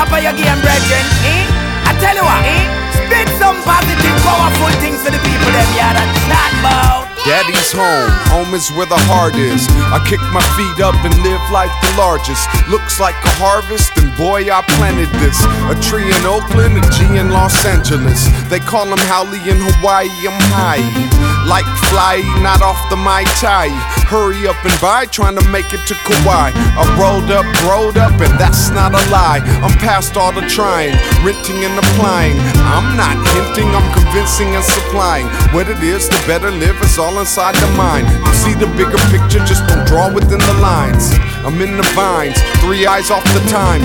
top of your game, brethren. I tell you what, spit some positive, powerful things to the people them you that chat about. Daddy's home is where the heart is. I kick my feet up and live like the largest. Looks like a harvest, and boy, I planted this. A tree in Oakland, a G in Los Angeles. They call him Howley in Hawaii, I'm high. Like fly, not off the Mai Tai. Hurry up and buy, trying to make it to Kauai. I rolled up, and that's not a lie. I'm past all the trying, renting and applying. I'm not hinting, I'm convincing and supplying. What it is, the better live is all inside the mind. You see the bigger picture, just don't draw within the lines. I'm in the vines, 3 eyes off the time.